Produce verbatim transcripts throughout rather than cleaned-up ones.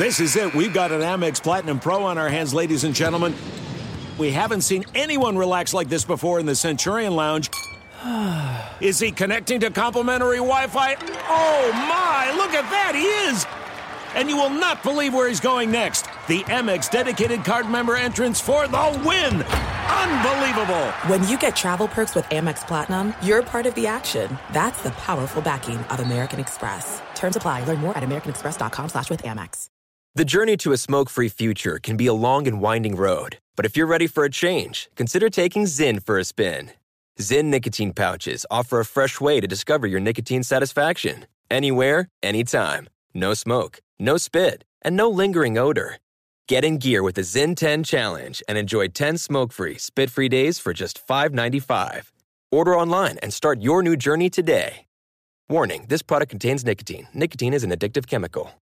This is it. We've got an Amex Platinum Pro on our hands, ladies and gentlemen. We haven't seen anyone relax like this before in the Centurion Lounge. Is he connecting to complimentary Wi-Fi? Oh, my. Look at that. He is. And you will not believe where he's going next. The Amex dedicated card member entrance for the win. Unbelievable. When you get travel perks with Amex Platinum, you're part of the action. That's the powerful backing of American Express. Terms apply. Learn more at americanexpress.com slash with Amex. The journey to a smoke-free future can be a long and winding road. But if you're ready for a change, consider taking Zyn for a spin. Zyn nicotine pouches offer a fresh way to discover your nicotine satisfaction. Anywhere, anytime. No smoke, no spit, and no lingering odor. Get in gear with the Zyn ten Challenge and enjoy ten smoke-free, spit-free days for just five dollars and ninety-five cents. Order online and start your new journey today. Warning, this product contains nicotine. Nicotine is an addictive chemical.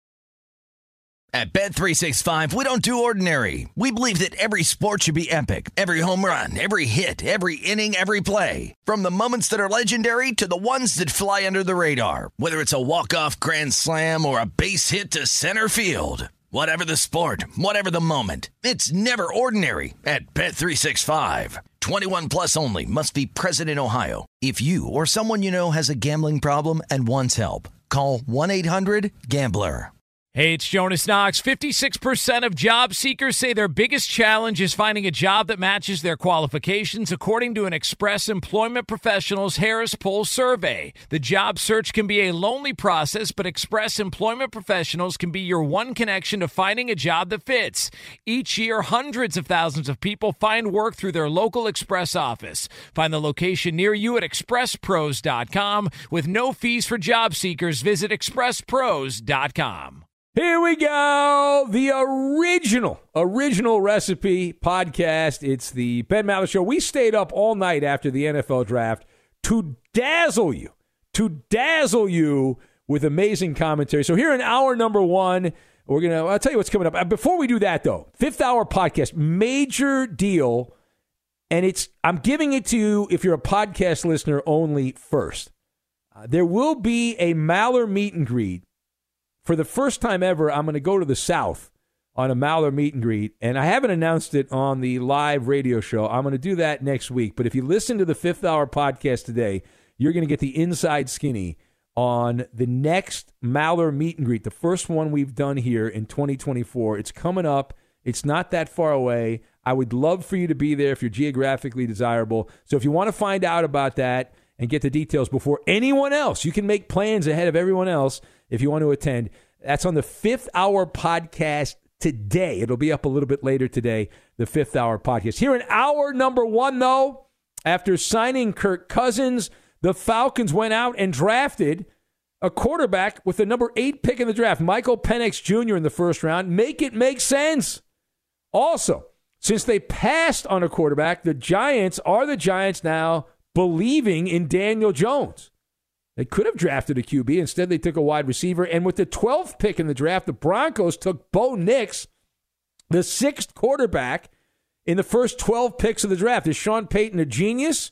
At Bet three sixty-five, we don't do ordinary. We believe that every sport should be epic. Every home run, every hit, every inning, every play. From the moments that are legendary to the ones that fly under the radar. Whether it's a walk-off grand slam or a base hit to center field. Whatever the sport, whatever the moment. It's never ordinary at Bet three sixty-five. twenty-one plus only. Must be present in Ohio. If you or someone you know has a gambling problem and wants help, call one eight hundred gambler. Hey, it's Jonas Knox. fifty-six percent of job seekers say their biggest challenge is finding a job that matches their qualifications, according to an Express Employment Professionals Harris Poll survey. The job search can be a lonely process, but Express Employment Professionals can be your one connection to finding a job that fits. Each year, hundreds of thousands of people find work through their local Express office. Find the location near you at express pros dot com. With no fees for job seekers, visit express pros dot com. Here we go. The original, original recipe podcast. It's the Ben Maller Show. We stayed up all night after the N F L draft to dazzle you, to dazzle you with amazing commentary. So here in hour number one, we're going to, I'll tell you what's coming up. Before we do that, though, fifth hour podcast, major deal. And it's, I'm giving it to you if you're a podcast listener only first. Uh, there will be a Maller meet and greet. For the first time ever, I'm going to go to the South on a Maller meet and greet, and I haven't announced it on the live radio show. I'm going to do that next week. But if you listen to the Fifth Hour podcast today, you're going to get the inside skinny on the next Maller meet and greet, the first one we've done here in twenty twenty-four. It's coming up. It's not that far away. I would love for you to be there if you're geographically desirable. So if you want to find out about that and get the details before anyone else, you can make plans ahead of everyone else. If you want to attend, that's on the Fifth Hour podcast today. It'll be up a little bit later today, the Fifth Hour podcast. Here in hour number one, though, after signing Kirk Cousins, the Falcons went out and drafted a quarterback with the number eight pick in the draft, Michael Penix Junior in the first round. Make it make sense. Also, since they passed on a quarterback, the Giants are the Giants now believing in Daniel Jones. They could have drafted a Q B. Instead, they took a wide receiver. And with the twelfth pick in the draft, the Broncos took Bo Nix, the sixth quarterback in the first twelve picks of the draft. Is Sean Payton a genius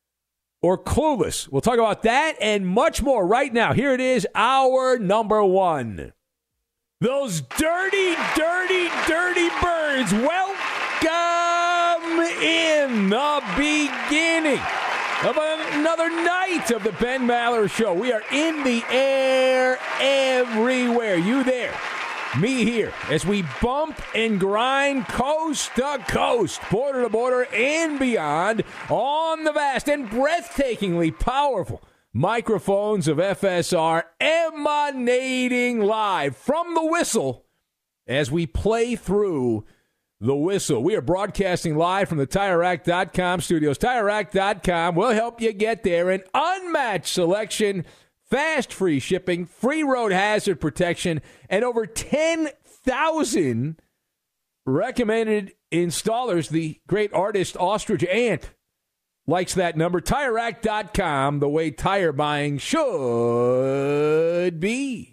or clueless? We'll talk about that and much more right now. Here it is, hour number one. Those dirty, dirty, dirty birds, welcome in the beginning of another night of the Ben Maller Show. We are in the air everywhere. You there, me here, as we bump and grind coast to coast, border to border, and beyond on the vast and breathtakingly powerful microphones of F S R, emanating live from the whistle as we play through the whistle. We are broadcasting live from the Tire Rack dot com studios. Tire Rack dot com will help you get there. An unmatched selection, fast free shipping, free road hazard protection, and over ten thousand recommended installers. The great artist Ostrich Ant likes that number. Tire Rack dot com, the way tire buying should be.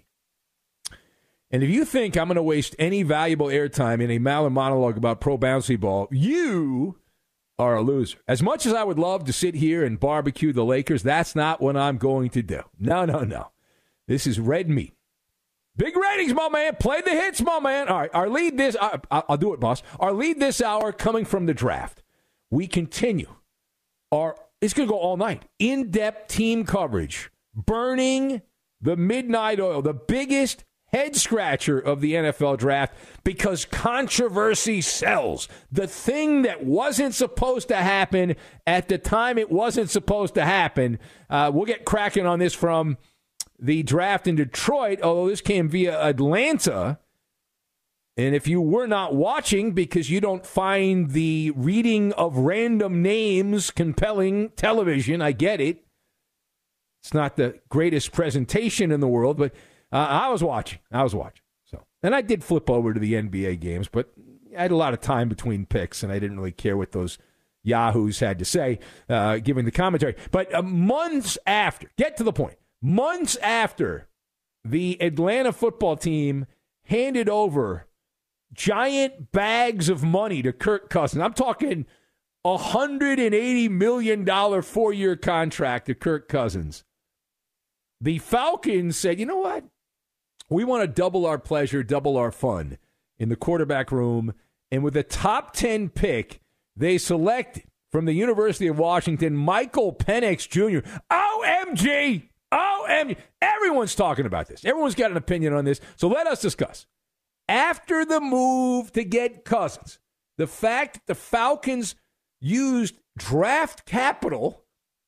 And if you think I'm going to waste any valuable airtime in a Maller monologue about pro bouncy ball, you are a loser. As much as I would love to sit here and barbecue the Lakers, that's not what I'm going to do. No, no, no. This is red meat. Big ratings, my man. Play the hits, my man. All right, our lead this, uh, I'll do it, boss. Our lead this hour coming from the draft. We continue our, it's going to go all night, in-depth team coverage, burning the midnight oil, the biggest head-scratcher of the N F L draft, because controversy sells. The thing that wasn't supposed to happen at the time it wasn't supposed to happen. Uh, we'll get cracking on this from the draft in Detroit, although this came via Atlanta. And if you were not watching because you don't find the reading of random names compelling television, I get it. It's not the greatest presentation in the world, but uh, I was watching. I was watching. So, and I did flip over to the N B A games, but I had a lot of time between picks, and I didn't really care what those yahoos had to say, uh, giving the commentary. But uh, months after, get to the point, months after the Atlanta football team handed over giant bags of money to Kirk Cousins. I'm talking a one hundred eighty million dollars four-year contract to Kirk Cousins. The Falcons said, you know what? We want to double our pleasure, double our fun in the quarterback room. And with a top ten pick, they selected from the University of Washington, Michael Penix Junior O M G! O M G! Everyone's talking about this. Everyone's got an opinion on this. So let us discuss. After the move to get Cousins, the fact that the Falcons used draft capital,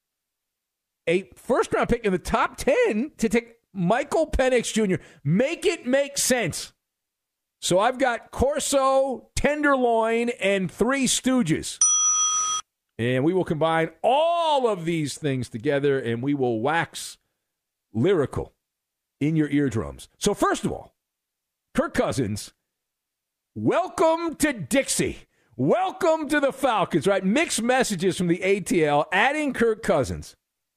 a first-round pick in the top ten, to take Michael Penix Junior Make it make sense. So I've got Corso, Tenderloin, and Three Stooges. And we will combine all of these things together, and we will wax lyrical in your eardrums. So first of all, Kirk Cousins, welcome to Dixie. Welcome to the Falcons, right? Mixed messages from the A T L. Adding Kirk Cousins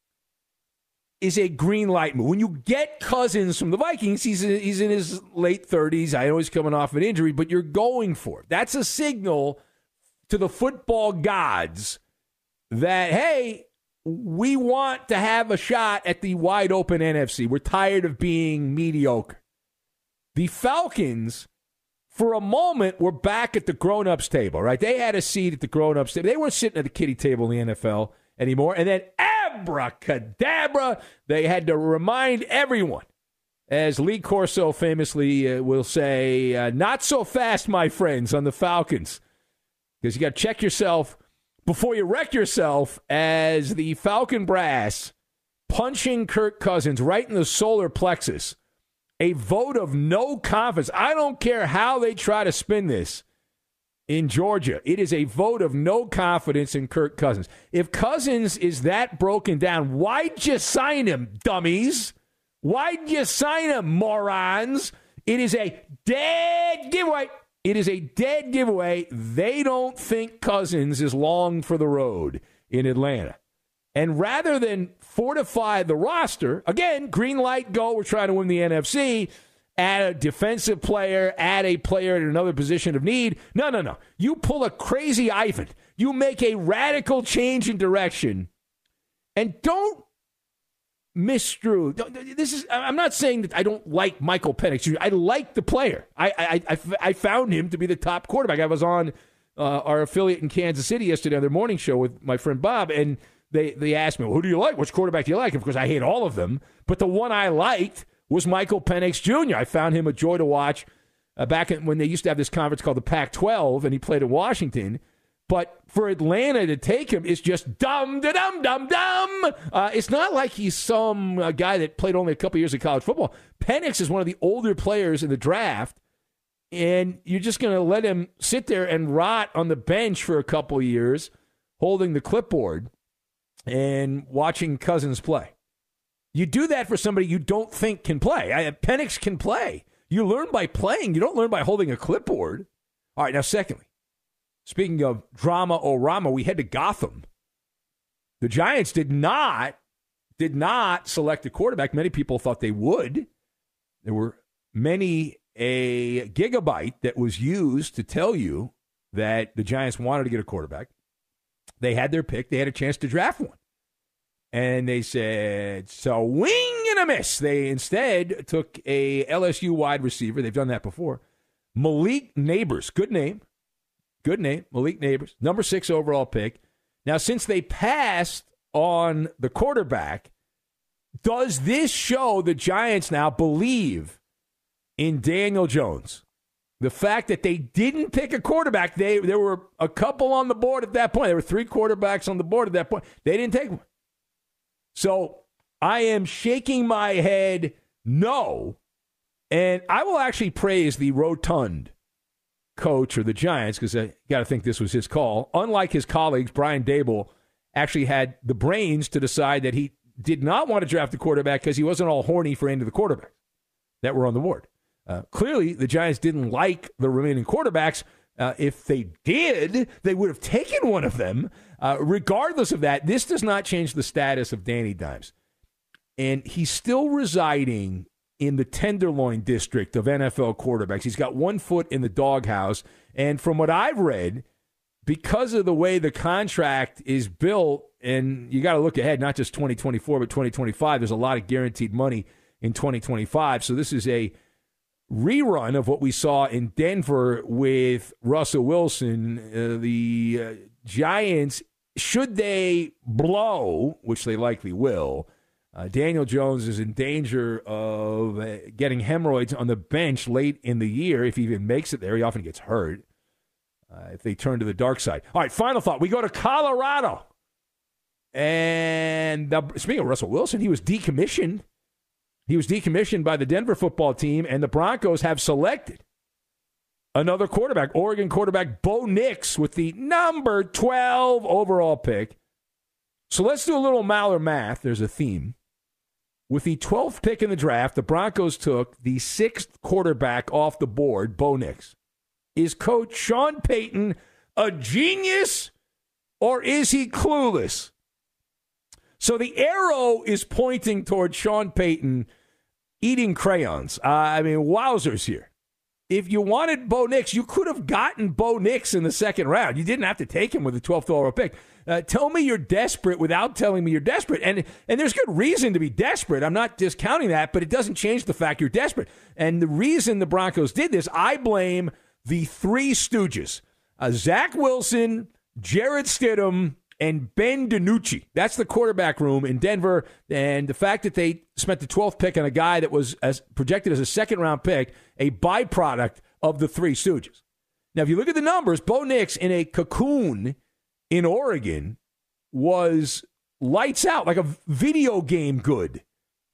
is a green light move. When you get Cousins from the Vikings, he's in, he's in his late thirties. I know he's coming off an injury, but you're going for it. That's a signal to the football gods that, hey, we want to have a shot at the wide open N F C. We're tired of being mediocre. The Falcons, for a moment, were back at the grown-ups table, right? They had a seat at the grown-ups table. They weren't sitting at the kiddie table in the N F L anymore. And then abracadabra, they had to remind everyone, as Lee Corso famously uh, will say, uh, not so fast, my friends, on the Falcons. Because you got to check yourself before you wreck yourself, as the Falcon brass punching Kirk Cousins right in the solar plexus. A vote of no confidence. I don't care how they try to spin this in Georgia. It is a vote of no confidence in Kirk Cousins. If Cousins is that broken down, why'd you sign him, dummies? Why'd you sign him, morons? It is a dead giveaway. It is a dead giveaway. They don't think Cousins is long for the road in Atlanta. And rather than fortify the roster, again, green light, go, we're trying to win the N F C, add a defensive player, add a player at another position of need. No, no, no. You pull a crazy Ivan. You make a radical change in direction. And don't misstrew. This is, I'm not saying that I don't like Michael Penix Junior I like the player. I, I, I, I found him to be the top quarterback. I was on uh, our affiliate in Kansas City yesterday on their morning show with my friend Bob, and They they asked me, well, who do you like? Which quarterback do you like? Of course, I hate all of them. But the one I liked was Michael Penix Junior I found him a joy to watch uh, back in, when they used to have this conference called the Pac twelve, and he played in Washington. But for Atlanta to take him is just dumb, da dum, dum, dum. Uh, it's not like he's some uh, guy that played only a couple years of college football. Penix is one of the older players in the draft, and you're just going to let him sit there and rot on the bench for a couple years, holding the clipboard and watching Cousins play. You do that for somebody you don't think can play. I, Penix can play. You learn by playing. You don't learn by holding a clipboard. All right, now secondly, speaking of drama-o-rama, we head to Gotham. The Giants did not, did not select a quarterback. Many people thought they would. There were many a gigabyte that was used to tell you that the Giants wanted to get a quarterback. They had their pick. They had a chance to draft one. And they said, swing and unanimous. They instead took a L S U wide receiver. They've done that before. Malik Neighbors. Good name. Good name. Malik Neighbors. Number six overall pick. Now, since they passed on the quarterback, does this show the Giants now believe in Daniel Jones? The fact that they didn't pick a quarterback, they there were a couple on the board at that point. There were three quarterbacks on the board at that point. They didn't take one. So I am shaking my head no. And I will actually praise the rotund coach or the Giants, because I got to think this was his call. Unlike his colleagues, Brian Daboll actually had the brains to decide that he did not want to draft a quarterback because he wasn't all horny for any of the quarterbacks that were on the board. Uh, clearly, the Giants didn't like the remaining quarterbacks. Uh, if they did, they would have taken one of them. Uh, regardless of that, this does not change the status of Danny Dimes. And he's still residing in the Tenderloin district of N F L quarterbacks. He's got one foot in the doghouse. And from what I've read, because of the way the contract is built, and you got to look ahead, not just twenty twenty-four, but twenty twenty-five, there's a lot of guaranteed money in twenty twenty-five. So this is a rerun of what we saw in Denver with Russell Wilson. Uh, the uh, Giants, should they blow, which they likely will, uh, Daniel Jones is in danger of uh, getting hemorrhoids on the bench late in the year. If he even makes it there, he often gets hurt uh, if they turn to the dark side. All right, final thought. We go to Colorado. And uh, speaking of Russell Wilson, he was decommissioned. He was decommissioned by the Denver football team, and the Broncos have selected another quarterback, Oregon quarterback Bo Nix, with the number twelve overall pick. So let's do a little Maller math. There's a theme. With the twelfth pick in the draft, the Broncos took the sixth quarterback off the board, Bo Nix. Is Coach Sean Payton a genius, or is he clueless? So the arrow is pointing toward Sean Payton eating crayons. Uh, I mean, wowzers here. If you wanted Bo Nix, you could have gotten Bo Nix in the second round. You didn't have to take him with the twelfth overall pick. Uh, tell me you're desperate without telling me you're desperate. And and there's good reason to be desperate. I'm not discounting that, but it doesn't change the fact you're desperate. And the reason the Broncos did this, I blame the three stooges. Uh, Zach Wilson, Jarrett Stidham, and Ben DiNucci. That's the quarterback room in Denver. And the fact that they spent the twelfth pick on a guy that was as projected as a second-round pick, a byproduct of the three stooges. Now, if you look at the numbers, Bo Nix in a cocoon in Oregon was lights out, like a video game good.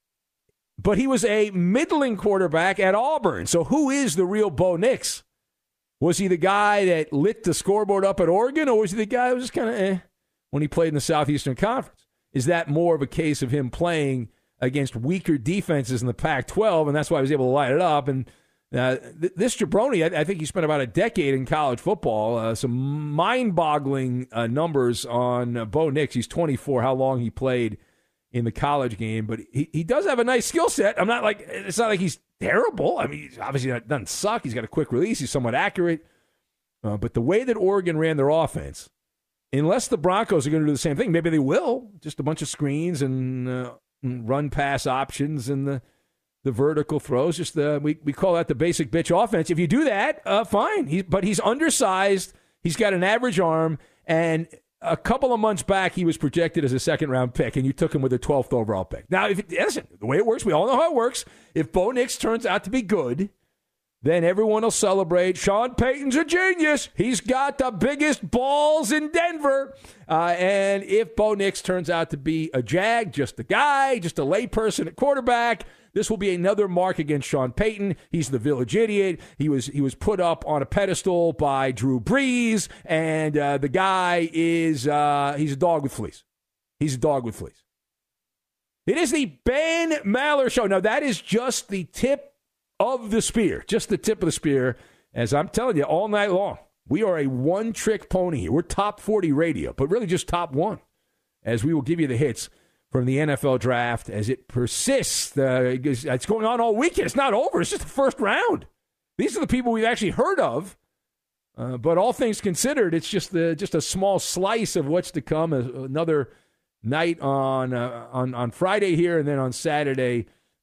But he was a middling quarterback at Auburn. So who is the real Bo Nix? Was he the guy that lit the scoreboard up at Oregon, or was he the guy who was just kind of eh when he played in the Southeastern Conference? Is that more of a case of him playing against weaker defenses in the Pac twelve, and that's why he was able to light it up? And uh, th- this jabroni, I-, I think he spent about a decade in college football. Uh, some mind-boggling uh, numbers on uh, Bo Nix. He's twenty-four, how long he played in the college game. But he, he does have a nice skill set. I'm not like, it's not like he's terrible. I mean, he's obviously not, doesn't suck. He's got a quick release. He's somewhat accurate. Uh, but the way that Oregon ran their offense, unless the Broncos are going to do the same thing, maybe they will. Just a bunch of screens and uh, run-pass options and the the vertical throws. Just the we we call that the basic bitch offense. If you do that, uh, fine. He, but he's undersized. He's got an average arm, and a couple of months back, he was projected as a second-round pick, and you took him with a twelfth overall pick. Now, if it, listen, the way it works, we all know how it works. If Bo Nix turns out to be good, then everyone will celebrate. Sean Payton's a genius. He's got the biggest balls in Denver. Uh, and if Bo Nix turns out to be a jag, just a guy, just a layperson at quarterback, this will be another mark against Sean Payton. He's the village idiot. He was he was put up on a pedestal by Drew Brees, and uh, the guy is uh, he's a dog with fleas. He's a dog with fleas. It is the Ben Maller Show. Now, that is just the tip of the spear, just the tip of the spear. As I'm telling you all night long, we are a one-trick pony here. We're top forty radio, but really just top one, as we will give you the hits from the N F L draft as it persists. Uh, it's going on all weekend. It's not over. It's just the first round. These are the people we've actually heard of. Uh, but all things considered, it's just the just a small slice of what's to come. Another night on uh, on on Friday here, and then on Saturday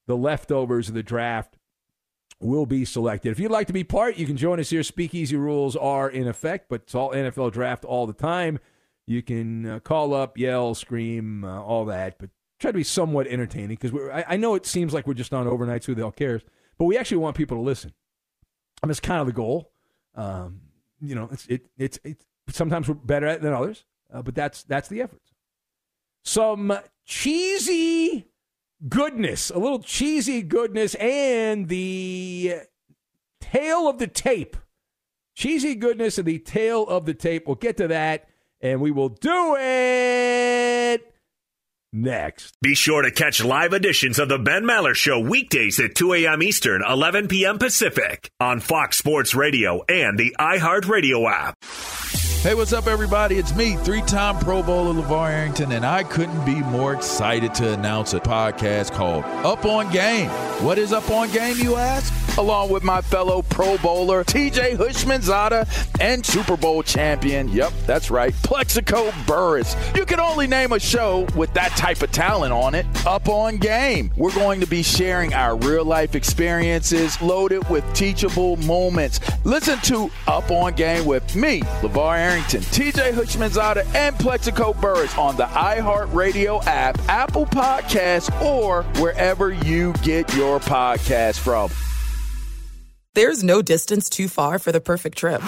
the leftovers of the draft will be selected. If you'd like to be part, you can join us here. Speakeasy rules are in effect, but it's all N F L draft all the time. You can uh, call up, yell, scream, uh, all that, but try to be somewhat entertaining because I, I know it seems like we're just on overnights, who the hell cares, but we actually want people to listen. I mean, it's kind of the goal. Um, you know, it's it, it's it's sometimes we're better at it than others, uh, but that's that's the effort. Some cheesy goodness, a little cheesy goodness, and the tail of the tape. Cheesy goodness and the tail of the tape. We'll get to that, and we will do it next. Be sure to catch live editions of the Ben Maller Show weekdays at two a.m. Eastern, eleven p.m. Pacific on Fox Sports Radio and the iHeartRadio app. Hey, what's up, everybody? It's me, three-time Pro Bowler LeVar Arrington, and I couldn't be more excited to announce a podcast called Up On Game. What is Up On Game, you ask? Along with my fellow Pro Bowler, T J Hushmanzada, and Super Bowl champion, yep, that's right, Plexico Burris. You can only name a show with that type of talent on it. Up On Game. We're going to be sharing our real-life experiences loaded with teachable moments. Listen to Up On Game with me, LeVar Arrington, T J Hushmanzada, and Plexico Burris on the iHeartRadio app, Apple Podcasts, or wherever you get your podcasts from. There's no distance too far for the perfect trip.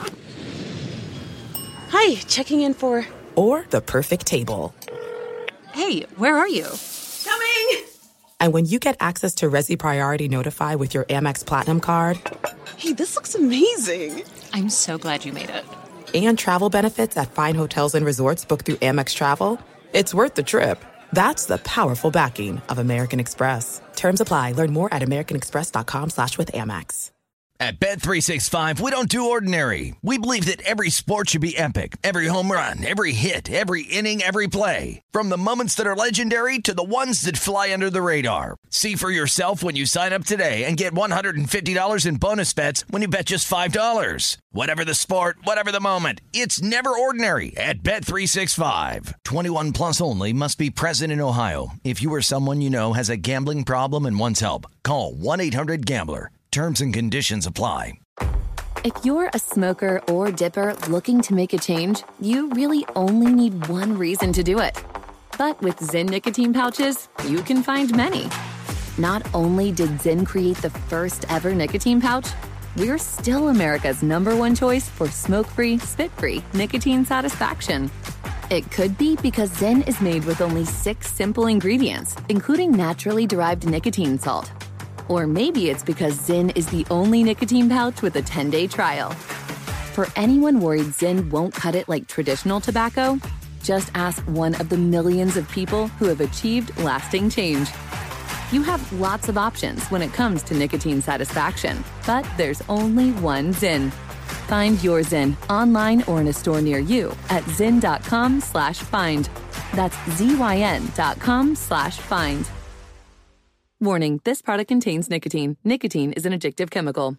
Hi, checking in for... Or the perfect table. Hey, where are you? Coming! And when you get access to Resi Priority Notify with your Amex Platinum card... Hey, this looks amazing! I'm so glad you made it. And travel benefits at fine hotels and resorts booked through Amex Travel, it's worth the trip. That's the powerful backing of American Express. Terms apply. Learn more at americanexpress.com slash with Amex. At Bet three sixty-five, we don't do ordinary. We believe that every sport should be epic. Every home run, every hit, every inning, every play. From the moments that are legendary to the ones that fly under the radar. See for yourself when you sign up today and get one hundred fifty dollars in bonus bets when you bet just five dollars. Whatever the sport, whatever the moment, it's never ordinary at Bet three sixty-five. twenty-one plus only. Must be present in Ohio. If you or someone you know has a gambling problem and wants help, call one eight hundred gambler. Terms and conditions apply. If you're a smoker or dipper looking to make a change, you really only need one reason to do it. But with Zyn nicotine pouches, you can find many. Not only did Zyn create the first ever nicotine pouch, we're still America's number one choice for smoke-free, spit-free nicotine satisfaction. It could be because Zyn is made with only six simple ingredients, including naturally derived nicotine salt. Or maybe it's because Zyn is the only nicotine pouch with a ten-day trial. For anyone worried Zyn won't cut it like traditional tobacco, just ask one of the millions of people who have achieved lasting change. You have lots of options when it comes to nicotine satisfaction, but there's only one Zyn. Find your Zyn online or in a store near you at zyn.com slash find. That's Z-Y-N dot com slash find. Warning, this product contains nicotine. Nicotine is an addictive chemical.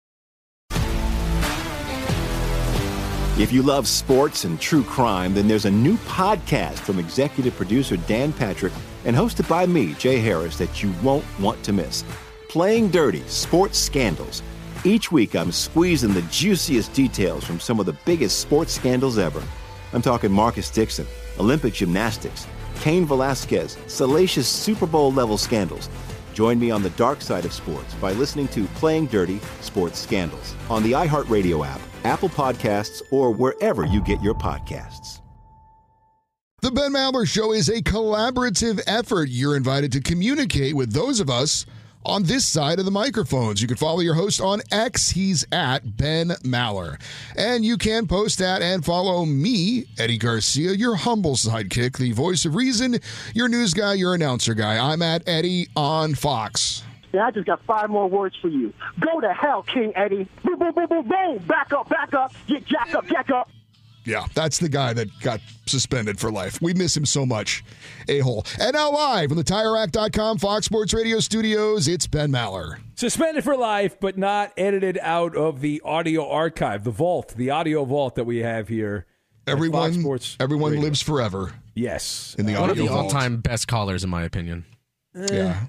If you love sports and true crime, then there's a new podcast from executive producer Dan Patrick and hosted by me, Jay Harris, that you won't want to miss. Playing Dirty: Sports Scandals. Each week, I'm squeezing the juiciest details from some of the biggest sports scandals ever. I'm talking Marcus Dixon, Olympic gymnastics, Cain Velasquez, salacious Super Bowl-level scandals. Join me on the dark side of sports by listening to Playing Dirty: Sports Scandals on the iHeartRadio app, Apple Podcasts, or wherever you get your podcasts. The Ben Maller Show is a collaborative effort. You're invited to communicate with those of us on this side of the microphones. You can follow your host on X. He's at Ben Maller. And you can post at and follow me, Eddie Garcia, your humble sidekick, the voice of reason, your news guy, your announcer guy. I'm at Eddie on Fox. Yeah, I just got five more words for you. Go to hell, King Eddie. Boom, boom, boom, boom, boom. Back up, back up. Get jack up, jack up. Yeah, that's the guy that got suspended for life. We miss him so much. A-hole. And now live from the Tire Rack dot com Fox Sports Radio studios, it's Ben Maller. Suspended for life, but not edited out of the audio archive, the vault, the audio vault that we have here. Everyone, everyone Radio. lives forever. Yes. In the uh, audio One of the vault. all-time best callers, in my opinion. Uh, yeah.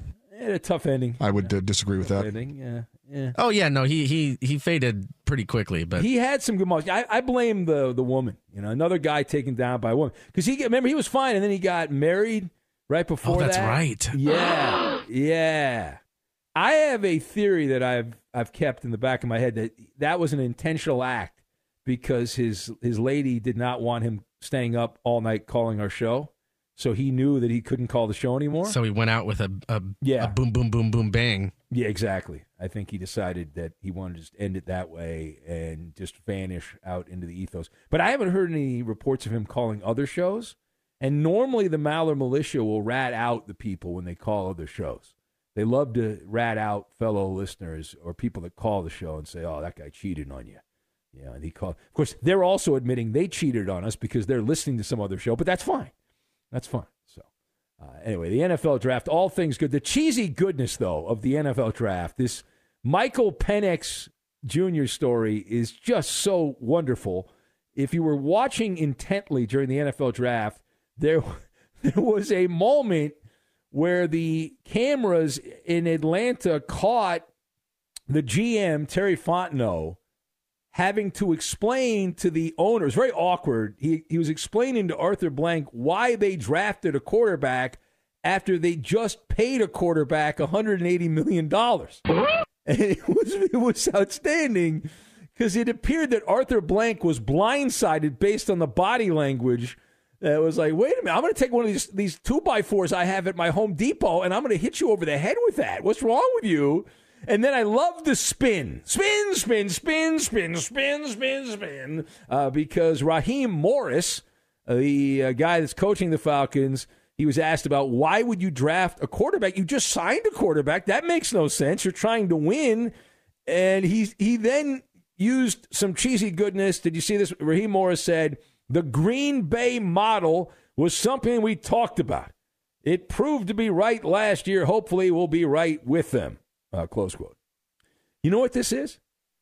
had a tough ending. I would uh, disagree with tough that. Ending. Yeah, yeah. Oh yeah, no, he he he faded pretty quickly, but he had some good moments. I, I blame the the woman. You know, another guy taken down by a woman because he remember he was fine, and then he got married right before oh, that's that. right. Yeah, yeah. I have a theory that I've I've kept in the back of my head that that was an intentional act because his his lady did not want him staying up all night calling our show. So he knew that he couldn't call the show anymore. So he went out with a, a, yeah. a boom, boom, boom, boom, bang. Yeah, exactly. I think he decided that he wanted to just end it that way and just vanish out into the ethos. But I haven't heard any reports of him calling other shows. And normally the Maller militia will rat out the people when they call other shows. They love to rat out fellow listeners or people that call the show and say, oh, that guy cheated on you. Yeah, and he called. Of course, they're also admitting they cheated on us because they're listening to some other show, but that's fine. That's fine. So, uh, anyway, the N F L draft, all things good. The cheesy goodness, though, of the N F L draft, this Michael Penix Junior story is just so wonderful. If you were watching intently during the N F L draft, there, there was a moment where the cameras in Atlanta caught the G M, Terry Fontenot, having to explain to the owners, very awkward, he, he was explaining to Arthur Blank why they drafted a quarterback after they just paid a quarterback one hundred eighty million dollars. And it was, it was outstanding because it appeared that Arthur Blank was blindsided based on the body language. It was like, wait a minute, I'm going to take one of these, these two by fours I have at my Home Depot, and I'm going to hit you over the head with that. What's wrong with you? And then I love the spin. Spin, spin, spin, spin, spin, spin, spin. Uh, because Raheem Morris, uh, the uh, guy that's coaching the Falcons, he was asked about why would you draft a quarterback? You just signed a quarterback. That makes no sense. You're trying to win. And he, he then used some cheesy goodness. Did you see this? Raheem Morris said, the Green Bay model was something we talked about. It proved to be right last year. Hopefully we'll be right with them. Uh, close quote. You know what this is?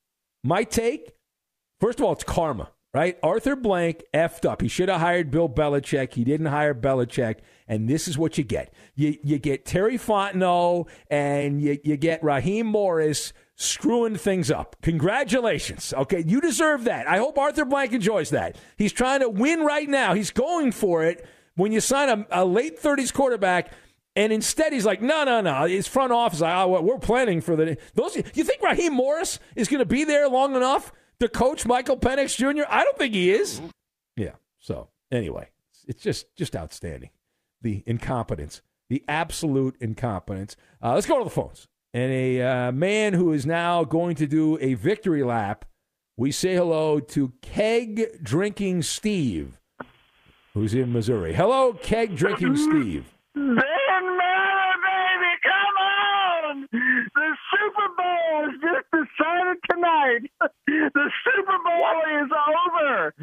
My take, first of all, it's karma, right? Arthur Blank effed up. He should have hired Bill Belichick. He didn't hire Belichick, and this is what you get. You you get Terry Fontenot, and you, you get Raheem Morris screwing things up. Congratulations. Okay, you deserve that. I hope Arthur Blank enjoys that. He's trying to win right now. He's going for it. When you sign a, a late thirties quarterback, and instead, he's like, no, no, no. His front office, like, oh, we're planning for the those. You think Raheem Morris is going to be there long enough to coach Michael Penix Junior? I don't think he is. Yeah. So anyway, it's just just outstanding. The incompetence, the absolute incompetence. Uh, let's go to the phones. And a uh, man who is now going to do a victory lap. We say hello to Keg Drinking Steve, who's in Missouri. Hello, Keg Drinking Steve. Ben Maller, baby, come on! The Super Bowl is just decided tonight. The Super Bowl is over.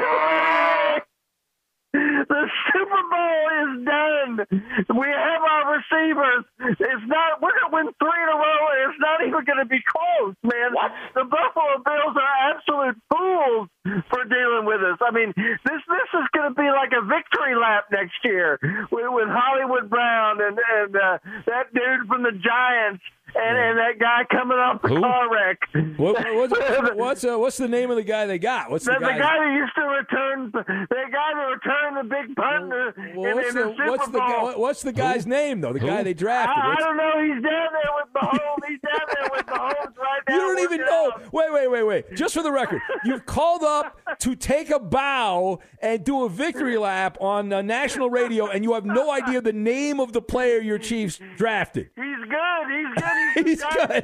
The Super Bowl is done. We have our receivers. It's not. We're going to win three in a row, and it's not even going to be close, man. What? The Buffalo Bills are absolute fools for dealing with us. I mean, this this is going to be like a victory lap next year with, with Hollywood Brown and and uh, that dude from the Giants. And, and that guy coming off the Who? car wreck. What, what's what's, uh, what's the name of the guy they got? What's the, the, guy? the guy that used to return, the guy that returned the big punt Well, in, what's, in the, the Super what's, the, Bowl. guy- what's the guy's Who? name, though? The Who? guy they drafted. I, I What's- don't know. He's down there with Mahomes. He's down there with Mahomes right now. You don't even know. Wait, wait, wait, wait. Just for the record, you've called up to take a bow and do a victory lap on uh, national radio, and you have no idea the name of the player your Chiefs drafted. He's good. He's good. He's good.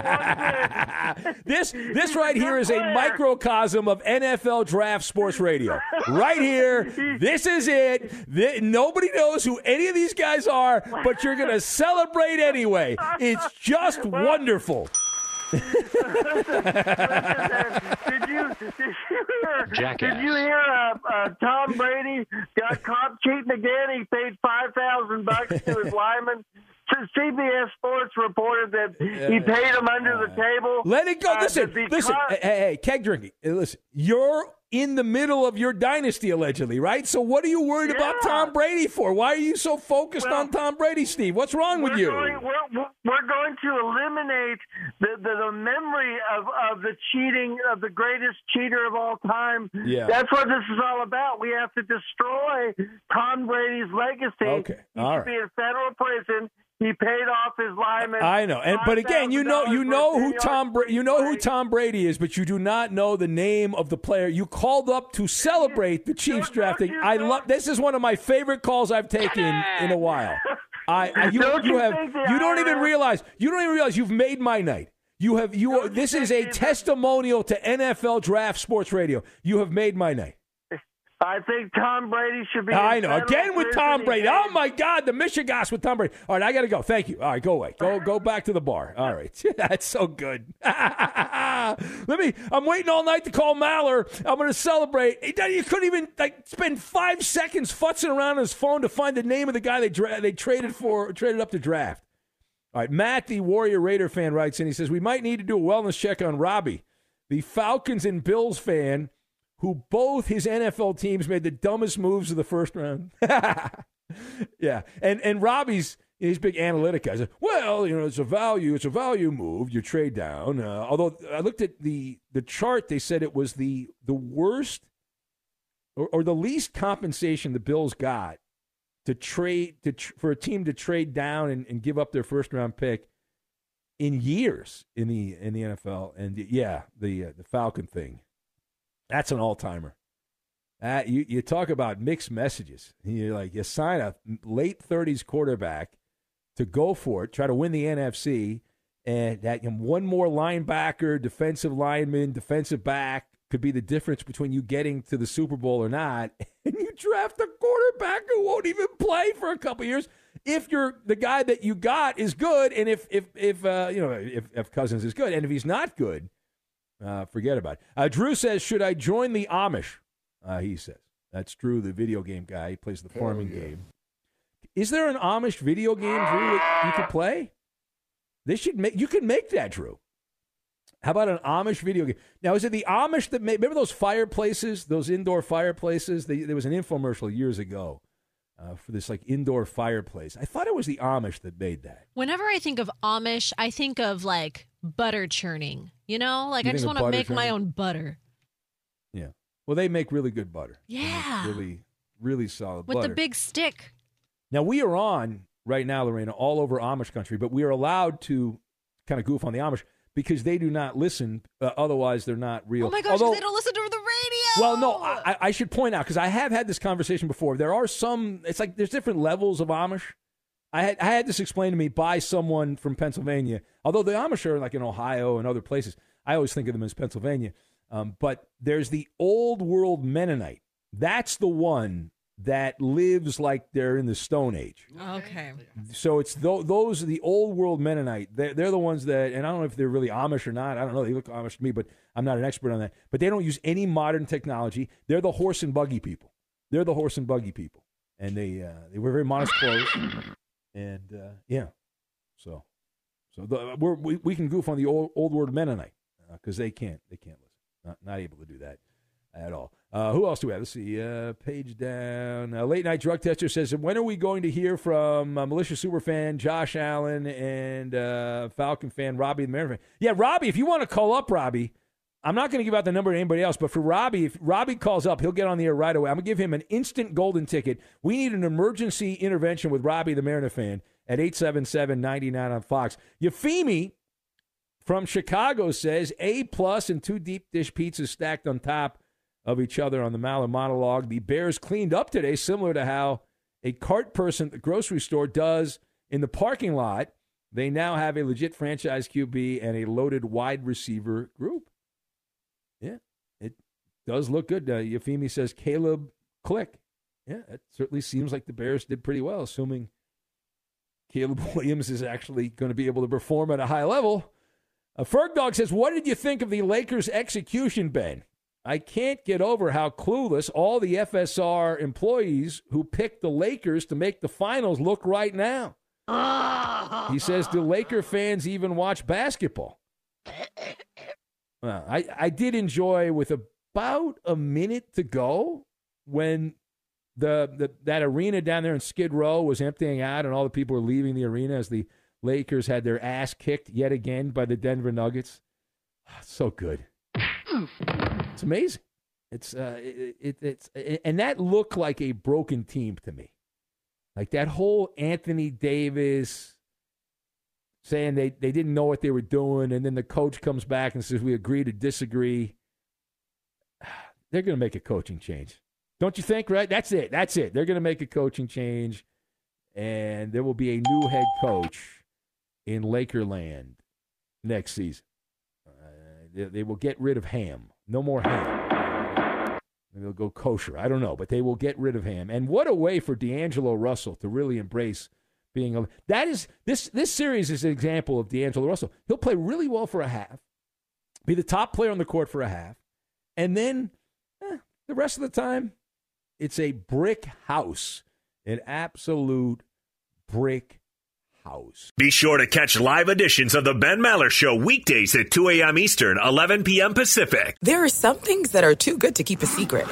this this right here is a microcosm of N F L draft sports radio. Right here, this is it. Th- nobody knows who any of these guys are, but you're going to celebrate anyway. It's just wonderful. did you did you hear? Jackass. Did you hear? Uh, uh, Tom Brady got caught cheating again. He paid five thousand bucks to his lineman to C B S Sports reported that he paid him under the table. Let it go. uh, Listen, because- listen. Hey, hey, hey, keg drinking. Hey, listen, you're in the middle of your dynasty, allegedly, right? So what are you worried about Tom Brady for? Why are you so focused Well, on Tom Brady, Steve? What's wrong with we're you? Going, we're, we're going to eliminate the, the, the memory of, of the cheating, of the greatest cheater of all time. Yeah. That's what this is all about. We have to destroy Tom Brady's legacy. Okay, He all should right. be in federal prison. He paid off his lineman. I know, and but again, you know, you $five thousand know who dollars Tom, Bra- you know who Tom Brady is, but you do not know the name of the player. You called up to celebrate the Chiefs drafting. I love. This is one of my favorite calls I've taken in a while. I, I you, Don't you you have think the you don't I R S even realize you don't even realize you've made my night. You have you. This is a testimonial to N F L Draft Sports Radio. You have made my night. I think Tom Brady should be. I in know. federal Again with prison. Tom He Brady. paid- Oh, my God. The Michigas with Tom Brady. All right, I got to go. Thank you. All right, go away. Go go back to the bar. All right. That's so good. Let me, I'm waiting all night to call Maller. I'm going to celebrate. You couldn't even like spend five seconds futzing around on his phone to find the name of the guy they dra- they traded for, traded up to draft. All right, Matt, the Warrior Raider fan, writes in. He says, we might need to do a wellness check on Robbie, the Falcons and Bills fan, who both his N F L teams made the dumbest moves of the first round. Yeah, and and Robbie's he's a big analytic guy. He's like, well, you know, it's a value, it's a value move. You trade down. Uh, although I looked at the the chart, they said it was the the worst or, or the least compensation the Bills got to trade to tr- for a team to trade down and, and give up their first round pick in years in the in the N F L. And yeah, the uh, the Falcon thing. That's an all-timer. Uh, you, you talk about mixed messages. You're like, you sign a late thirties quarterback to go for it, try to win the N F C, and that you know, one more linebacker, defensive lineman, defensive back could be the difference between you getting to the Super Bowl or not. And you draft a quarterback who won't even play for a couple years if you're the guy that you got is good, and if if if uh, you know if, if Cousins is good, and if he's not good. Uh, forget about it. Uh, Drew says, should I join the Amish? Uh, he says. That's Drew, the video game guy. He plays the farming yeah. game. Is there an Amish video game, Drew, that you could play? They should make. You could make that, Drew. How about an Amish video game? Now, is it the Amish that made, remember those fireplaces, those indoor fireplaces? They, there was an infomercial years ago uh, for this like indoor fireplace. I thought it was the Amish that made that. Whenever I think of Amish, I think of like butter churning. You know, like You I just think want of to butter make my churning? own butter. Yeah. Well, they make really good butter. They make Yeah. really, really solid With butter. the big stick. Now, we are on right now, Lorena, all over Amish country, but we are allowed to kind of goof on the Amish because they do not listen. Uh, otherwise, they're not real. Oh my gosh, 'cause Although, they don't listen to the radio. well, no, I, I should point out, because I have had this conversation before. There are some, it's like there's different levels of Amish. I had, I had this explained to me by someone from Pennsylvania, although the Amish are like in Ohio and other places. I always think of them as Pennsylvania. Um, but there's the old world Mennonite. That's the one that lives like they're in the Stone Age. Okay. So it's th- those are the old world Mennonite. They're, they're the ones that, and I don't know if they're really Amish or not. I don't know. They look Amish to me, but I'm not an expert on that. But they don't use any modern technology. They're the horse and buggy people. They're the horse and buggy people, and they uh, they wear very modest clothes. And uh, yeah, so so the, we're, we we can goof on the old old world Mennonite because uh, they can't they can't listen. Not, not able to do that at all. Uh, who else do we have? Let's see. Uh, page down. Uh, late night drug tester says, when are we going to hear from uh, Militia Superfan Josh Allen and uh, Falcon fan Robbie the Marin fan? Yeah, Robbie, if you want to call up Robbie, I'm not going to give out the number to anybody else, but for Robbie, if Robbie calls up, he'll get on the air right away. I'm going to give him an instant golden ticket. We need an emergency intervention with Robbie the Mariner fan at eight seven seven, nine nine on Fox. Euphemi from Chicago says, A plus and two deep dish pizzas stacked on top of each other on the Maller monologue. The Bears cleaned up today, similar to how a cart person at the grocery store does in the parking lot. They now have a legit franchise Q B and a loaded wide receiver group. Yeah, it does look good. Uh, Euphemi says Caleb Click. Yeah, it certainly seems like the Bears did pretty well, assuming Caleb Williams is actually going to be able to perform at a high level. Uh, Fergdog says, what did you think of the Lakers' execution, Ben? I can't get over how clueless all the F S R employees who picked the Lakers to make the finals look right now. He says, do Laker fans even watch basketball? Well, I, I did enjoy with about a minute to go when the, the that arena down there in Skid Row was emptying out and all the people were leaving the arena as the Lakers had their ass kicked yet again by the Denver Nuggets. So good. It's amazing. It's uh, it, it, it's and that looked like a broken team to me. Like that whole Anthony Davis saying they, they didn't know what they were doing, and then the coach comes back and says, we agree to disagree. They're going to make a coaching change. Don't you think, right? That's it. That's it. They're going to make a coaching change, and there will be a new head coach in Lakerland next season. Uh, they, they will get rid of Ham. No more Ham. Maybe they'll go kosher. I don't know, but they will get rid of Ham. And what a way for D'Angelo Russell to really embrace being a that is this this series is an example of D'Angelo Russell. He'll play really well for a half, be the top player on the court for a half, and then eh, the rest of the time, it's a brick house, an absolute brick house. Be sure to catch live editions of the Ben Maller Show weekdays at two a.m. Eastern, eleven p.m. Pacific. There are some things that are too good to keep a secret,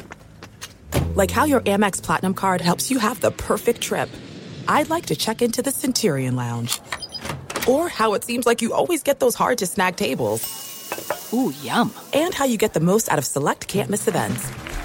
like how your Amex Platinum card helps you have the perfect trip. I'd like to check into the Centurion Lounge. Or how it seems like you always get those hard-to-snag tables. Ooh, yum. And how you get the most out of select can't-miss events.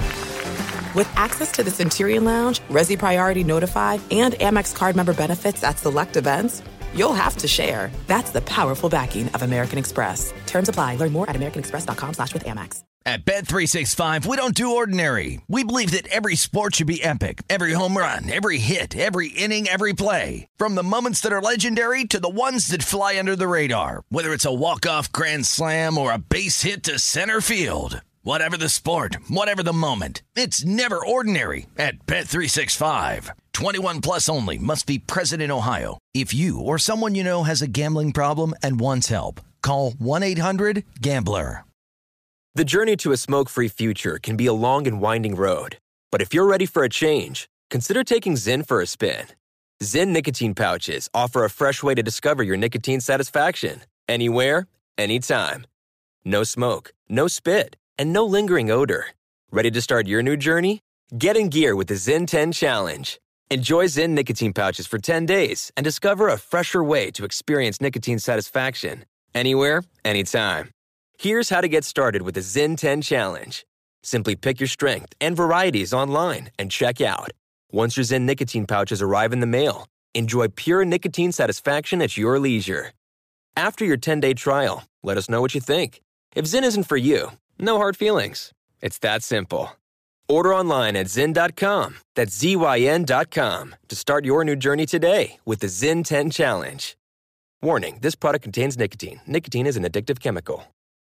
With access to the Centurion Lounge, Resi Priority Notify, and Amex card member benefits at select events, you'll have to share. That's the powerful backing of American Express. Terms apply. Learn more at americanexpress.com slash with Amex. At Bet three sixty-five, we don't do ordinary. We believe that every sport should be epic. Every home run, every hit, every inning, every play. From the moments that are legendary to the ones that fly under the radar. Whether it's a walk-off grand slam or a base hit to center field. Whatever the sport, whatever the moment, it's never ordinary at Bet three sixty-five. twenty-one plus only. Must be present in Ohio. If you or someone you know has a gambling problem and wants help, call one eight hundred gambler. The journey to a smoke-free future can be a long and winding road. But if you're ready for a change, consider taking Zyn for a spin. Zyn nicotine pouches offer a fresh way to discover your nicotine satisfaction. Anywhere, anytime. No smoke, no spit, and no lingering odor. Ready to start your new journey? Get in gear with the Zyn ten Challenge. Enjoy Zyn nicotine pouches for ten days and discover a fresher way to experience nicotine satisfaction. Anywhere, anytime. Here's how to get started with the Zyn ten Challenge. Simply pick your strength and varieties online and check out. Once your Zyn nicotine pouches arrive in the mail, enjoy pure nicotine satisfaction at your leisure. After your ten-day trial, let us know what you think. If Zyn isn't for you, no hard feelings. It's that simple. Order online at zyn dot com. That's Z Y N dot com to start your new journey today with the Zyn ten Challenge. Warning, this product contains nicotine. Nicotine is an addictive chemical.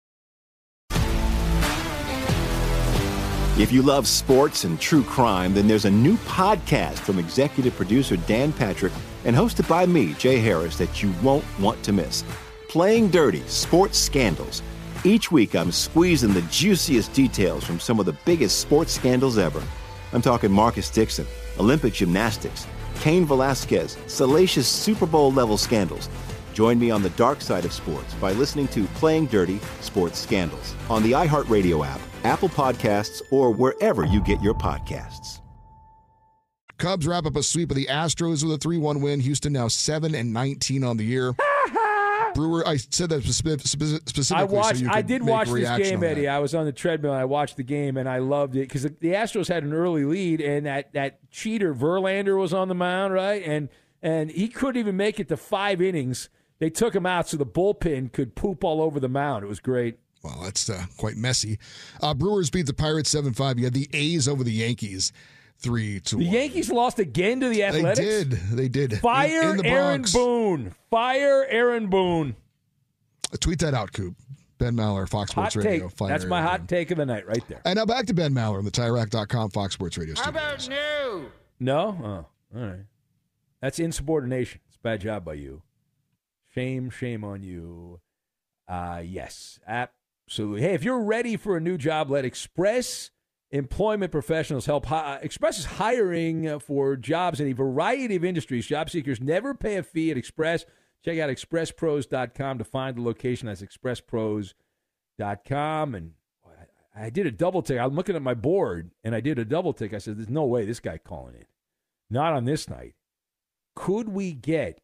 If you love sports and true crime, then there's a new podcast from executive producer Dan Patrick and hosted by me, Jay Harris, that you won't want to miss. Playing Dirty: Sports Scandals. Each week, I'm squeezing the juiciest details from some of the biggest sports scandals ever. I'm talking Marcus Dixon, Olympic gymnastics, Cain Velasquez, salacious Super Bowl-level scandals. Join me on the dark side of sports by listening to Playing Dirty: Sports Scandals on the iHeartRadio app, Apple Podcasts, or wherever you get your podcasts. Cubs wrap up a sweep of the Astros with a three one win. Houston now seven and nineteen on the year. Brewer, I said that specifically. I watched. So you I did watch this game, Eddie. That. I was on the treadmill and I watched the game and I loved it because the, the Astros had an early lead and that, that cheater Verlander was on the mound, right? And and he couldn't even make it to five innings. They took him out so the bullpen could poop all over the mound. It was great. Well, that's uh, quite messy. Uh, Brewers beat the Pirates seven five. You had the A's over the Yankees three to one. The Yankees lost again to the Athletics? They did. They did. Fire in, in the Aaron Boone. Fire Aaron Boone. Tweet that out, Coop. Ben Maller, Fox Sports hot Radio. Take. That's my Aaron hot Boone. take of the night right there. And now back to Ben Maller on the Tire Rack dot com Fox Sports Radio studios. How about no? No? Oh, all right. That's insubordination. It's a bad job by you. Shame, shame on you. Uh, yes, absolutely. Hey, if you're ready for a new job, let Express employment professionals help. Hi- Express is hiring for jobs in a variety of industries. Job seekers never pay a fee at Express. Check out express pros dot com to find the location. That's express pros dot com. And I did a double take. I'm looking at my board, and I did a double take. I said, there's no way this guy calling in. Not on this night. Could we get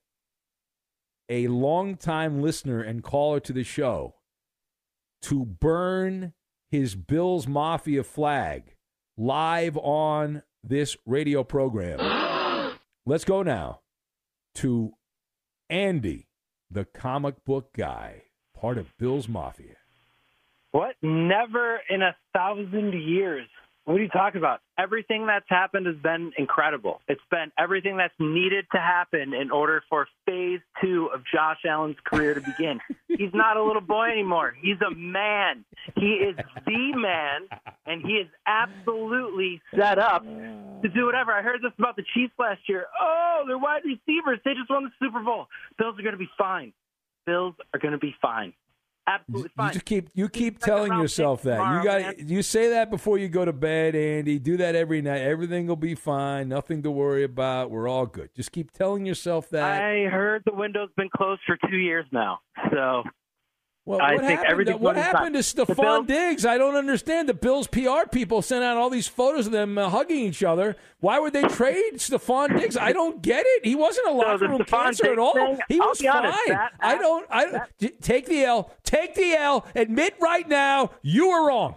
a longtime listener and caller to the show to burn his Bills Mafia flag live on this radio program? Let's go now to Andy, the comic book guy, part of Bills Mafia. What? Never in a thousand years. What are you talking about? Everything that's happened has been incredible. It's been everything that's needed to happen in order for phase two of Josh Allen's career to begin. He's not a little boy anymore. He's a man. He is the man, and he is absolutely set up to do whatever. I heard this about the Chiefs last year. Oh, they're wide receivers. They just won the Super Bowl. Bills are going to be fine. Bills are going to be fine. Absolutely fine. You just keep you keep telling yourself that. You got you say that before you go to bed, Andy. Do that every night. Everything will be fine. Nothing to worry about. We're all good. Just keep telling yourself that. I heard the window's been closed for two years now. So well, I what think happened, everything. what happened to Stephon Diggs? I don't understand. The Bills P R people sent out all these photos of them uh, hugging each other. Why would they trade Stephon Diggs? I don't get it. He wasn't a locker so room cancer Diggs at all. Thing, he I'll was be fine. honest, that, I don't. I that, j- take the L. Take the L. Admit right now you were wrong.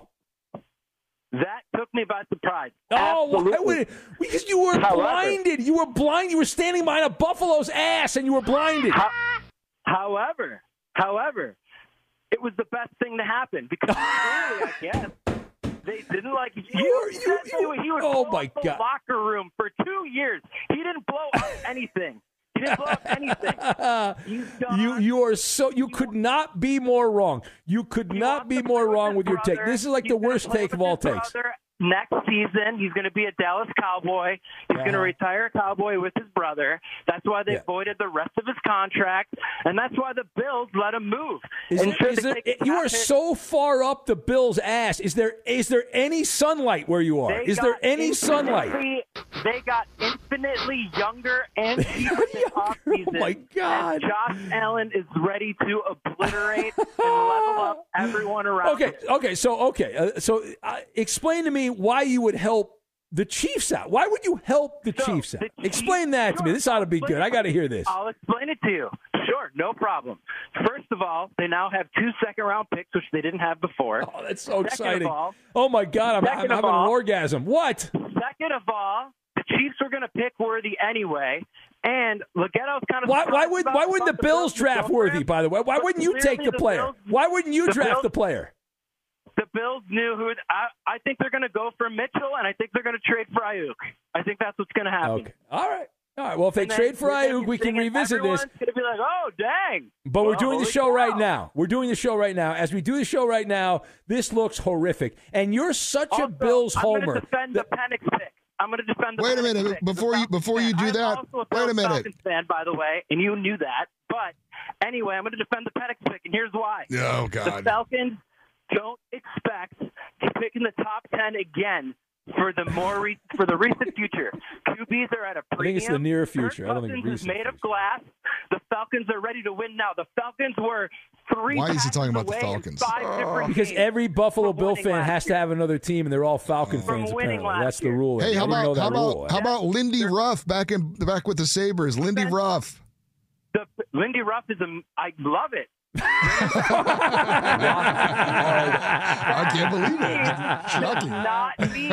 That took me by surprise. Oh, why would it? Because you were However, blinded. You were blind. You were standing behind a buffalo's ass, and you were blinded. Ho- however, however, it was the best thing to happen because clearly, I guess, they didn't like you. You, you, you he would oh blow my up the God! locker room for two years. He didn't blow up anything. He didn't blow up anything. you you are so you could not be more wrong. You could not be more wrong with your take. This is like the worst take of all takes. Next season, he's going to be a Dallas Cowboy. He's Uh-huh. going to retire a Cowboy with his brother. That's why they Yeah. voided the rest of his contract, and that's why the Bills let him move. Is And there- sure, is they there- take a you are hit. so far up the Bills' ass. Is there is there any sunlight where you are? They Is there got any sunlight? infinitely- They got infinitely younger and cheaper this offseason. Oh my God! And Josh Allen is ready to obliterate and level up everyone around. Okay, okay, so okay, uh, so uh, explain to me why you would help the Chiefs out. Why would you help the So, Chiefs out? the Chiefs- Explain that to me. This ought to be good. I got to hear this. I'll explain it to you. Sure, no problem. First of all, they now have two second-round picks, which they didn't have before. Oh, that's so Second exciting! Of all, Oh my God, I'm, I'm Second of having all- an orgasm. What? second of all, the Chiefs were going to pick Worthy anyway, and Leggeto's kind of Why, why surprised would about- why wouldn't the about Bills Bills draft program. Worthy? By the way, why But wouldn't you clearly take the the player? Bills- Why wouldn't you the draft Bills- the player? The Bills knew who. I, I think they're going to go for Mitchell, and I think they're going to trade for Ayuk. I think that's what's going to happen. Okay, all right, all right. Well, if they And then trade for you're Ayuk, we can thinking revisit this. Everyone's going to be like, "Oh, dang!" But Well, we're doing the holy show cow. right now. We're doing the show right now. As we do the show right now, this looks horrific. And you're such Also, a Bills I'm homer. going to defend the Penix pick. I'm going to defend the Wait a Penix minute pick. before The you before Falcons you do fan. that. I'm also a Wait a Bills minute. Falcons fan, by the way, and you knew that. But anyway, I'm going to defend the Penix pick, and here's why. Oh The God. Falcons don't expect to pick in the top ten again for the more re- for the recent future. Q Bs are at a premium. I think it's the near future. Kirk I don't think Cousins is recent made of glass. The Falcons are ready to win now. The Falcons were three. Why is he passes talking about the away in Falcons? Five different Because games every Buffalo from Bill winning fan last has to have another team, and they're all Falcon From fans. winning Apparently, last that's the year. rule. Hey, I how didn't know about that how rule. about how about Lindy Ruff back in back with the Sabres? Lindy Ruff. The Lindy Ruff is a. I love it. I can't believe it. Shocking. Not me.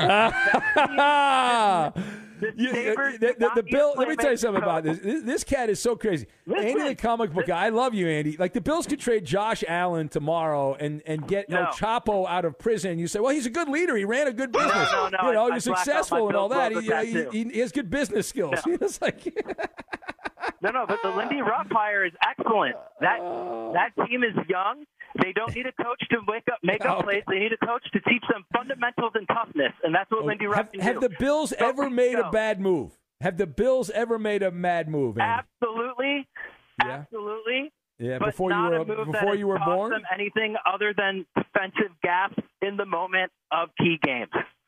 The You- Sabres the, the, did not the need Bill. a Let me tell you playmaker. something about this. This, this cat is so crazy. Listen, Andy, the comic book guy. I love you, Andy. Like the Bills could trade Josh Allen tomorrow and, and get No. El Chapo out of prison. You say, well, he's a good leader. He ran a good business. no, no, You know, I- he's I blacked out successful my and all Bills that. He, logo you know, he, tattoo. he, he has good business skills. No. It's like, No, no, but the Lindy Ruff hire is excellent. That that team is young. They don't need a coach to wake up, make up Okay. plays. They need a coach to teach them fundamentals and toughness, and that's what Lindy Ruff have, can have do. the Bills So ever let's made go. a bad move? Have the Bills ever made a mad move, Andy? Absolutely, Yeah. absolutely. Yeah, but before you not were a move before that you were has cost born. them anything other than defensive gaps in the moment of key games.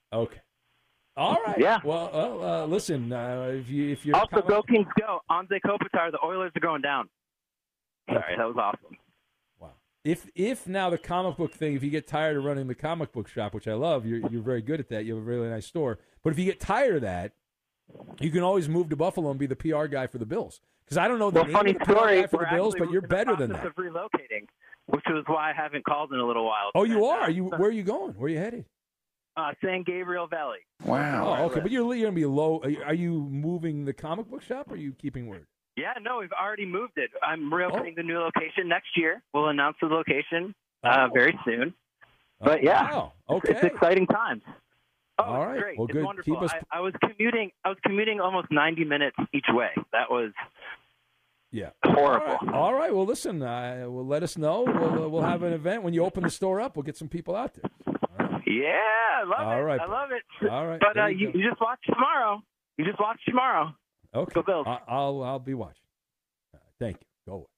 Okay. All right. Yeah. Well, well uh, listen, uh, if, you, if you're... Also, go Kings go. Anze Kopitar, the Oilers are going down. Sorry, that was awesome. If if now the comic book thing, if you get tired of running the comic book shop, which I love, you're you're very good at that. You have a really nice store. But if you get tired of that, you can always move to Buffalo and be the P R guy for the Bills. Because I don't know the well, name funny of the P R story, guy for the Bills, but you're better than that. Of relocating, which is why I haven't called in a little while. Oh, you are? Are you where are you going? Where are you headed? Uh, San Gabriel Valley. Wow. Oh, okay. But you're you're gonna be low. Are you, are you moving the comic book shop, or are you keeping word? Yeah, no, we've already moved it. I'm reopening oh. the new location next year. We'll announce the location uh, oh. very soon. But oh, yeah, wow. okay, it's, it's exciting times. Oh, all right, it's great. well, it's good. wonderful. Keep us... I, I was commuting. I was commuting almost ninety minutes each way. That was yeah horrible. All right, all right. Well, listen. Uh, well, let us know. We'll uh, we'll have an event when you open the store up. We'll get some people out there. Right. Yeah, I love all it. Right, I love it. All right, but uh, you, you, you just watch tomorrow. You just watch tomorrow. Okay. Go Bills. I, I'll I'll be watching. Uh, thank you. Go away.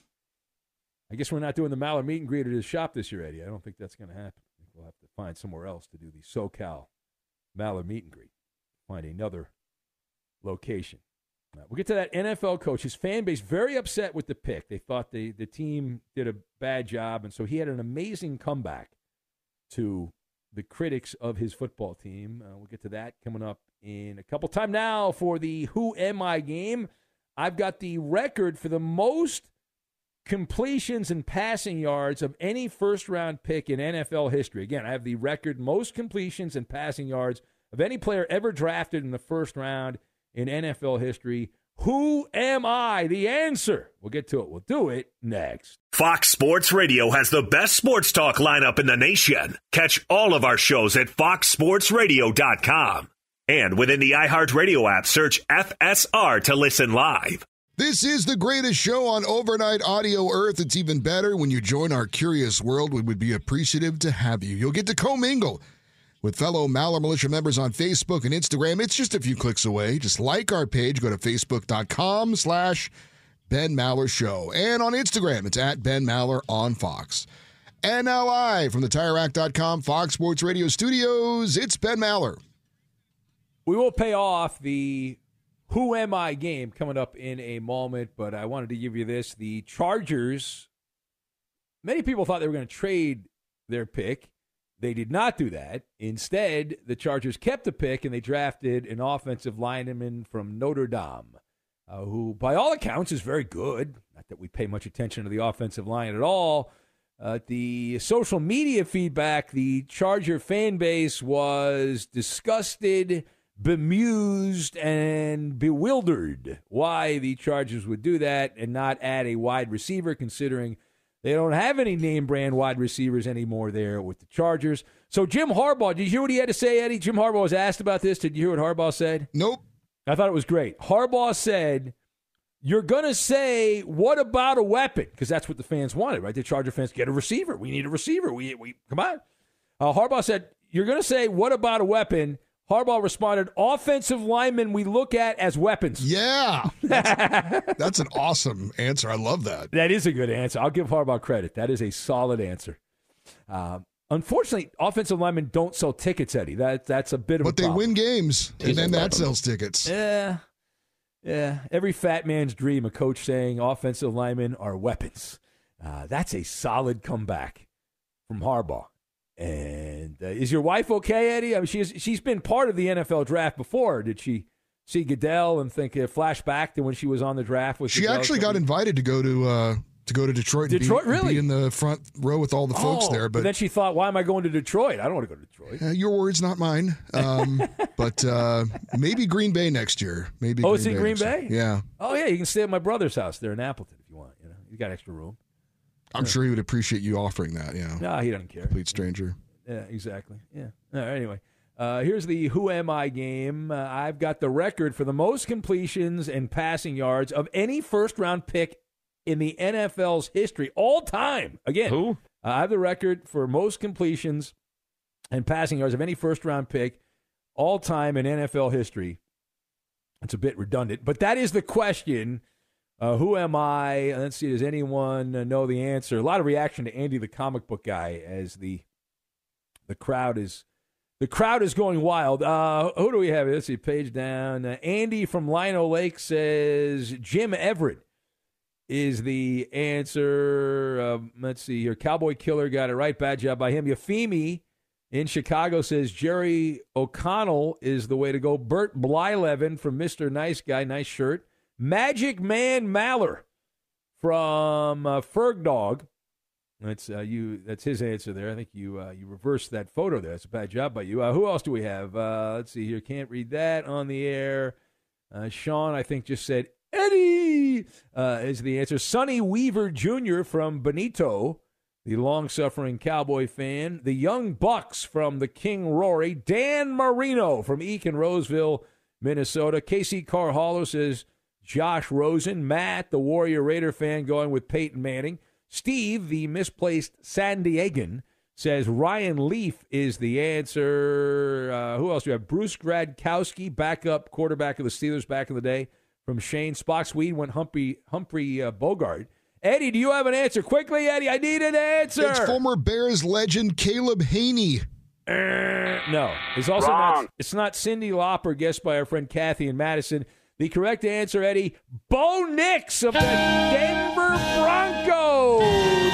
I guess we're not doing the Maller meet and greet at his shop this year, Eddie. I don't think that's going to happen. I think we'll have to find somewhere else to do the SoCal Maller meet and greet. Find another location. Uh, we'll get to that N F L coach. His fan base very upset with the pick. They thought the, the team did a bad job, and so he had an amazing comeback to the critics of his football team. Uh, we'll get to that coming up in a couple time. Now for the Who Am I game. I've got the record for the most completions and passing yards of any first-round pick in N F L history. Again, I have the record most completions and passing yards of any player ever drafted in the first round in N F L history. Who am I? The answer. We'll get to it. We'll do it next. Fox Sports Radio has the best sports talk lineup in the nation. Catch all of our shows at fox sports radio dot com. And within the iHeartRadio app, search F S R to listen live. This is the greatest show on overnight audio earth. It's even better when you join our curious world. We would be appreciative to have you. You'll get to commingle with fellow Maller Militia members on Facebook and Instagram. It's just a few clicks away. Just like our page. Go to facebook.com slash Ben Maller Show. And on Instagram, it's at Ben Maller on Fox. And now live from the Tire Rack dot com Fox Sports Radio studios, it's Ben Maller. We will pay off the Who Am I game coming up in a moment, but I wanted to give you this. The Chargers, many people thought they were going to trade their pick. They did not do that. Instead, the Chargers kept the pick, and they drafted an offensive lineman from Notre Dame, uh, who, by all accounts, is very good. Not that we pay much attention to the offensive line at all. Uh, the social media feedback, the Charger fan base was disgusted, bemused, and bewildered why the Chargers would do that and not add a wide receiver, considering they don't have any name-brand wide receivers anymore there with the Chargers. So Jim Harbaugh, did you hear what he had to say, Eddie? Jim Harbaugh was asked about this. Did you hear what Harbaugh said? Nope. I thought it was great. Harbaugh said, you're going to say, what about a weapon? Because that's what the fans wanted, right? The Charger fans, get a receiver. We need a receiver. We, we Come on. Uh, Harbaugh said, you're going to say, what about a weapon? Harbaugh responded, offensive linemen we look at as weapons. Yeah. That's, that's an awesome answer. I love that. That is a good answer. I'll give Harbaugh credit. That is a solid answer. Uh, unfortunately, offensive linemen don't sell tickets, Eddie. That, that's a bit of but a problem. But they win games, and then that sells tickets. Yeah. Yeah. Every fat man's dream, a coach saying offensive linemen are weapons. Uh, that's a solid comeback from Harbaugh. And uh, is your wife okay, Eddie? I mean, she's she's been part of the N F L draft before. Did she see Goodell and think a flashback to when she was on the draft with? She Goodell? actually got invited to go to uh, to go to Detroit. Detroit, and be, really? Be in the front row with all the folks oh, there. But, but then she thought, "Why am I going to Detroit? I don't want to go to Detroit." Uh, your words, not mine. Um, but uh, maybe Green Bay next year. Maybe. Oh, Green it's in Bay Green Bay? Bay. Yeah. Oh, yeah. You can stay at my brother's house there in Appleton if you want. You know, you got extra room. I'm yeah. sure he would appreciate you offering that. Yeah. No, he doesn't care. Complete stranger. Yeah, exactly. Yeah. All right, anyway, uh, here's the Who Am I game. Uh, I've got the record for the most completions and passing yards of any first-round pick in the N F L's history, all time. Again, Who? Uh, I have the record for most completions and passing yards of any first-round pick all time in N F L history. It's a bit redundant, but that is the question. Uh, who am I? Let's see, does anyone know the answer? A lot of reaction to Andy the comic book guy as the The crowd is The crowd is going wild. Uh, who do we have? Let's see, page down. Uh, Andy from Lino Lake says Jim Everett is the answer. Uh, let's see here. Cowboy Killer got it right. Bad job by him. Yafimi in Chicago says Jerry O'Connell is the way to go. Bert Blyleven from Mister Nice Guy. Nice shirt. Magic Man Maller from uh, Ferg Dog. That's uh, you. That's his answer there. I think you uh, you reversed that photo there. That's a bad job by you. Uh, who else do we have? Uh, let's see here. Can't read that on the air. Uh, Sean, I think, just said Eddie uh, is the answer. Sonny Weaver Junior from Benito, the long-suffering Cowboy fan. The Young Bucks from the King Rory. Dan Marino from Eek in Roseville, Minnesota. Casey Carhallo says Josh Rosen. Matt, the Warrior Raider fan, going with Peyton Manning. Steve, the misplaced San Diegan, says Ryan Leaf is the answer. Uh, who else do we have? Bruce Gradkowski, backup quarterback of the Steelers back in the day. From Shane. Spock Swede went Humphrey, Humphrey uh, Bogart. Eddie, do you have an answer? Quickly, Eddie, I need an answer. It's former Bears legend Caleb Haney. Uh, no. It's also Wrong. not, it's not Cyndi Lauper, guessed by our friend Kathy in Madison. The correct answer, Eddie, Bo Nix of the Denver Broncos.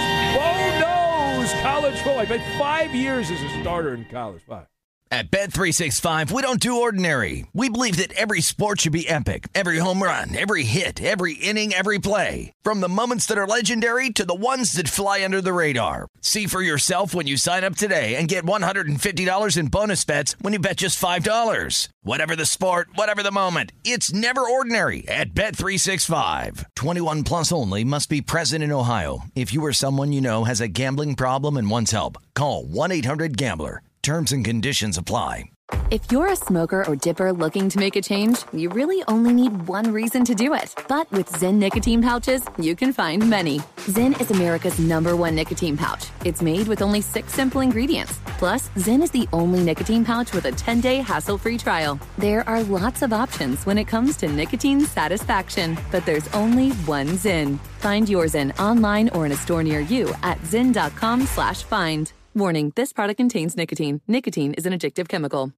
Bo knows college football. I played five years as a starter in college. Five. At Bet three sixty-five, we don't do ordinary. We believe that every sport should be epic. Every home run, every hit, every inning, every play. From the moments that are legendary to the ones that fly under the radar. See for yourself when you sign up today and get one hundred fifty dollars in bonus bets when you bet just five dollars. Whatever the sport, whatever the moment, it's never ordinary at Bet three sixty-five. twenty-one plus only. Must be present in Ohio. If you or someone you know has a gambling problem and wants help, call one eight hundred gambler. Terms and conditions apply. If you're a smoker or dipper looking to make a change, you really only need one reason to do it. But with Zyn nicotine pouches, you can find many. Zyn is America's number one nicotine pouch. It's made with only six simple ingredients. Plus, Zyn is the only nicotine pouch with a ten-day hassle-free trial. There are lots of options when it comes to nicotine satisfaction, but there's only one Zyn. Find your Zyn online or in a store near you at zyn.com slash find. Warning, this product contains nicotine. Nicotine is an addictive chemical.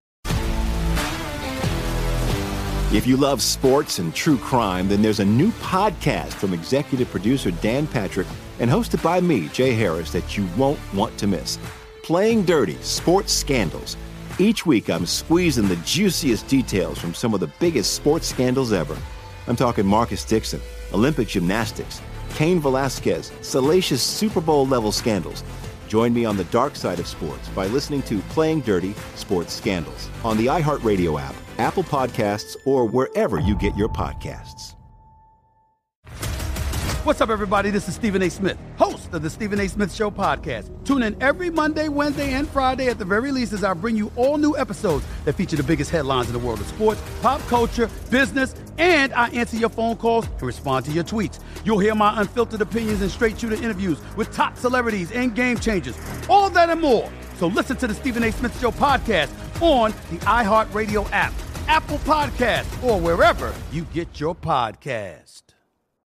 If you love sports and true crime, then there's a new podcast from executive producer Dan Patrick and hosted by me, Jay Harris, that you won't want to miss. Playing Dirty: Sports Scandals. Each week, I'm squeezing the juiciest details from some of the biggest sports scandals ever. I'm talking Marcus Dixon, Olympic gymnastics, Cain Velasquez, salacious Super Bowl-level scandals. Join me on the dark side of sports by listening to Playing Dirty: Sports Scandals on the iHeartRadio app, Apple Podcasts, or wherever you get your podcasts. What's up, everybody? This is Stephen A. Smith, host of the Stephen A. Smith Show podcast. Tune in every Monday, Wednesday, and Friday at the very least as I bring you all new episodes that feature the biggest headlines in the world of sports, pop culture, business, and I answer your phone calls and respond to your tweets. You'll hear my unfiltered opinions and straight-shooter interviews with top celebrities and game changers. All that and more. So listen to the Stephen A. Smith Show podcast on the iHeartRadio app, Apple Podcasts, or wherever you get your podcasts.